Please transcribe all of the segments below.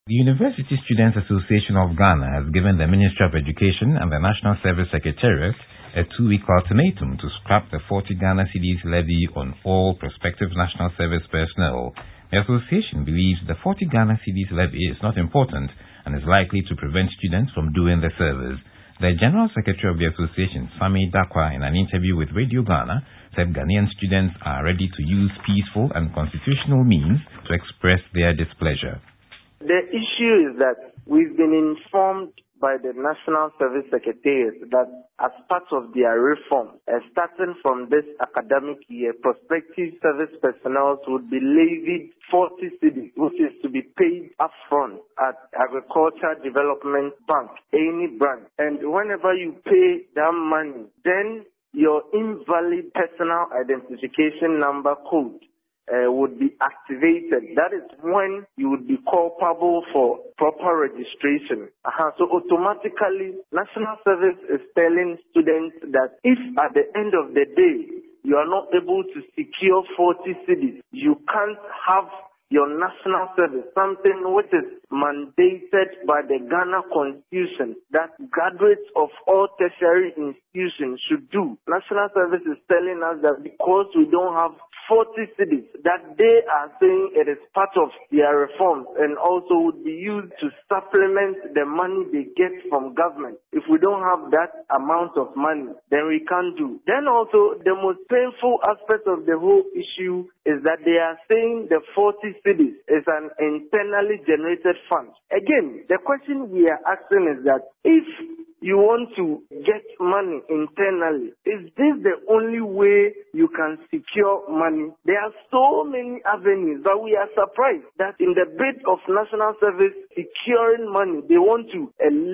The University Students Association of Ghana has given the Ministry of Education and the National Service Secretariat a 2-week ultimatum to scrap the 40 Ghana cedis levy on all prospective national service personnel. The association believes the 40 Ghana cedis levy is not important and is likely to prevent students from doing the service. The General Secretary of the association, Sami Dakwa, in an interview with Radio Ghana, said Ghanaian students are ready to use peaceful and constitutional means to express their displeasure. The issue is that we've been informed by the National Service Secretariat that as part of their reform, starting from this academic year, prospective service personnel would be levied 40 cedis, which is to be paid upfront at Agriculture Development Bank, any branch. And whenever you pay that money, then your invalid personal identification number code would be activated. That is when you would be culpable for proper registration. So automatically, National Service is telling students that if at the end of the day you are not able to secure 40 cedis, you can't have your national service, something which is mandated by the Ghana Constitution that graduates of all tertiary institutions should do. National Service is telling us that because we don't have 40 cedis, that they are saying it is part of their reforms and also would be used to supplement the money they get from government. If we don't have that amount of money, then we can't do. Then also, the most painful aspect of the whole issue is that they are saying the 40 cedis is an internally generated fund. Again, the question we are asking is that if you want to get money internally, is this the only way you can secure money? There are so many avenues, but we are surprised that in the bid of National Service securing money, they want to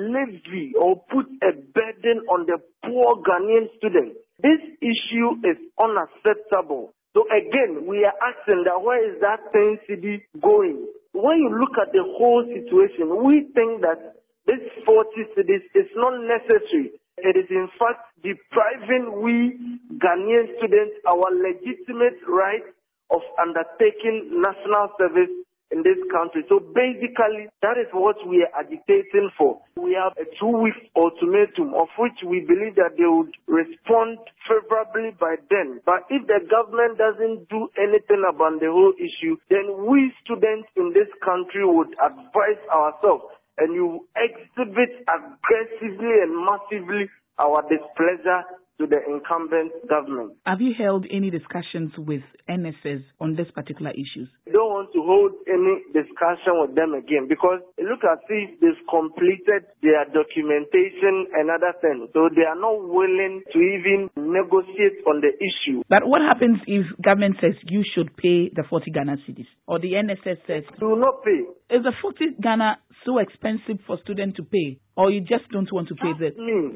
levy or put a burden on the poor Ghanaian students. This issue is unacceptable. So again, we are asking that where is that 10 cedi going? When you look at the whole situation, we think that this 40 cedis is not necessary. It is in fact depriving we Ghanaian students our legitimate right of undertaking national service in this country. So basically, that is what we are agitating for. We have a 2-week ultimatum of which we believe that they would respond favorably by then. But if the government doesn't do anything about the whole issue, then we students in this country would advise ourselves and you exhibit aggressively and massively our displeasure to the incumbent government. Have you held any discussions with NSS on this particular issues? I don't want to hold any discussion with them again because it looks as if they've completed their documentation and other things. So they are not willing to even negotiate on the issue. But what happens if government says you should pay the 40 Ghana cedis or the NSS says do not pay? Is the 40 Ghana so expensive for students to pay, or you just don't want to pay that?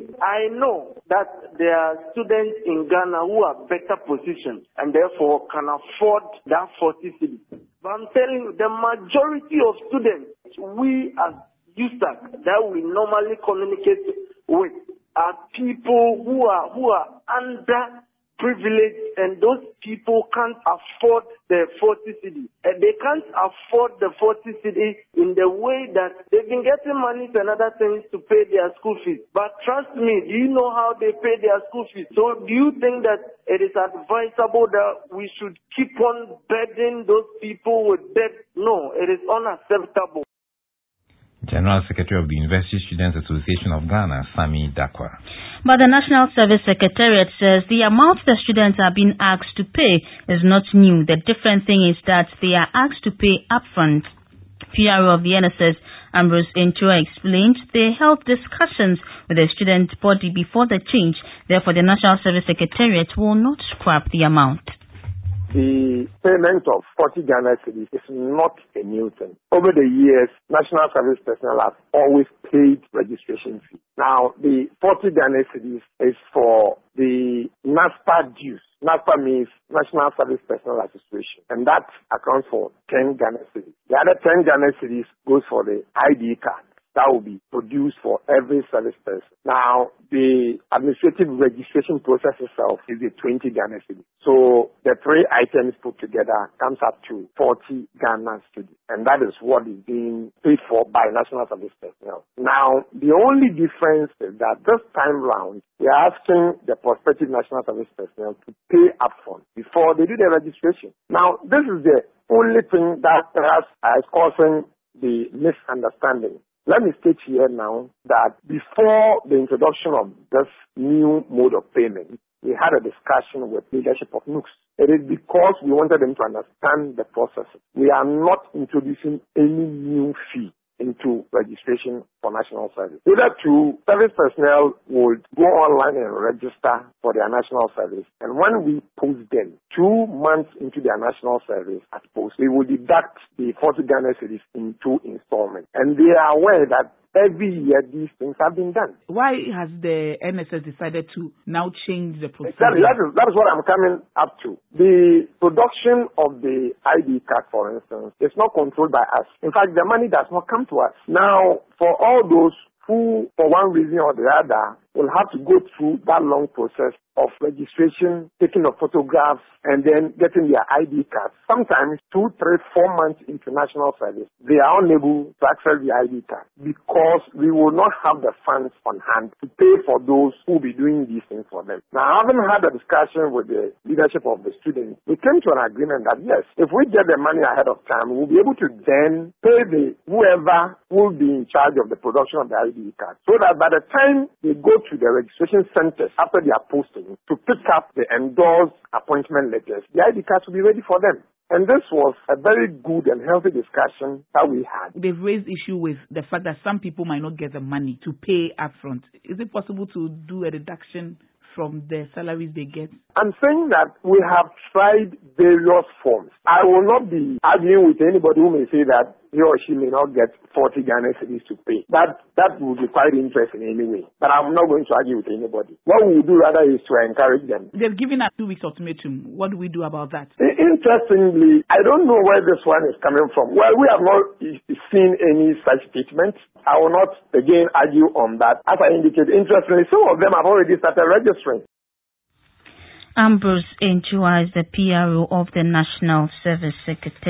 I know that there are students in Ghana who are better positioned and therefore can afford that 40 cedis. But I'm telling you, the majority of students we as USAC that we normally communicate with are people who are under privilege, and those people can't afford the 40 cedi. And they can't afford the 40 cedi in the way that they've been getting money and other things to pay their school fees. But trust me, do you know how they pay their school fees? So do you think that it is advisable that we should keep on burdening those people with debt? No, it is unacceptable. General Secretary of the University Students Association of Ghana, Sami Dakwa. But the National Service Secretariat says the amount the students are being asked to pay is not new. The different thing is that they are asked to pay upfront. PRO of the NSS, Ambrose Intua, explained they held discussions with the student body before the change. Therefore, the National Service Secretariat will not scrap the amount. The payment of 40 Ghana cedis is not a new thing. Over the years, National Service personnel have always paid registration fee. Now, the 40 Ghana cedis is for the NASPA dues. NASPA means National Service Personnel Association, and that accounts for 10 Ghana cedis. The other 10 Ghana cedis goes for the ID card. that will be produced for every service person. Now, the administrative registration process itself is a 20 Ghana cedi. So the three items put together comes up to 40 Ghana cedi. And that is what is being paid for by national service personnel. Now, the only difference is that this time round, we are asking the prospective national service personnel to pay upfront before they do their registration. Now, this is the only thing that perhaps is causing the misunderstanding. Let me state here now that before the introduction of this new mode of payment, we had a discussion with leadership of NUCS. It is because we wanted them to understand the process. We are not introducing any new fee into registration for national service. Hitherto, service personnel would go online and register for their national service. And when we post them 2 months into their national service at post, we will deduct the 40 Ghana cedis in 2 installments. And they are aware that every year these things have been done. Why has the NSS decided to now change the procedure? That is what I'm coming up to. The production of the ID card, for instance, is not controlled by us. In fact, the money does not come to us. Now, for all those who, for one reason or the other, will have to go through that long process of registration, taking of photographs, and then getting their ID cards. Sometimes 2, 3, 4 months into national service, they are unable to access the ID card because we will not have the funds on hand to pay for those who will be doing these things for them. Now, having had a discussion with the leadership of the students, we came to an agreement that yes, if we get the money ahead of time, we'll be able to then pay whoever will be in charge of the production of the ID card, so that by the time they go to the registration centers after their posting to pick up the endorsed appointment letters, the ID cards will be ready for them. And this was a very good and healthy discussion that we had. They've raised issue with the fact that some people might not get the money to pay upfront. Is it possible to do a reduction from the salaries they get? I'm saying that we have tried various forms. I will not be arguing with anybody who may say that he or she may not get 40 Ghana cedis to pay. That would be quite interesting anyway. But I'm not going to argue with anybody. What we will do rather is to encourage them. They've given us 2 weeks ultimatum. What do we do about that? Interestingly, I don't know where this one is coming from. Well, we have not seen any such statement. I will not again argue on that. As I indicated, interestingly, some of them have already started registering. Ambrose Enchua is the PRO of the National Service Secretariat.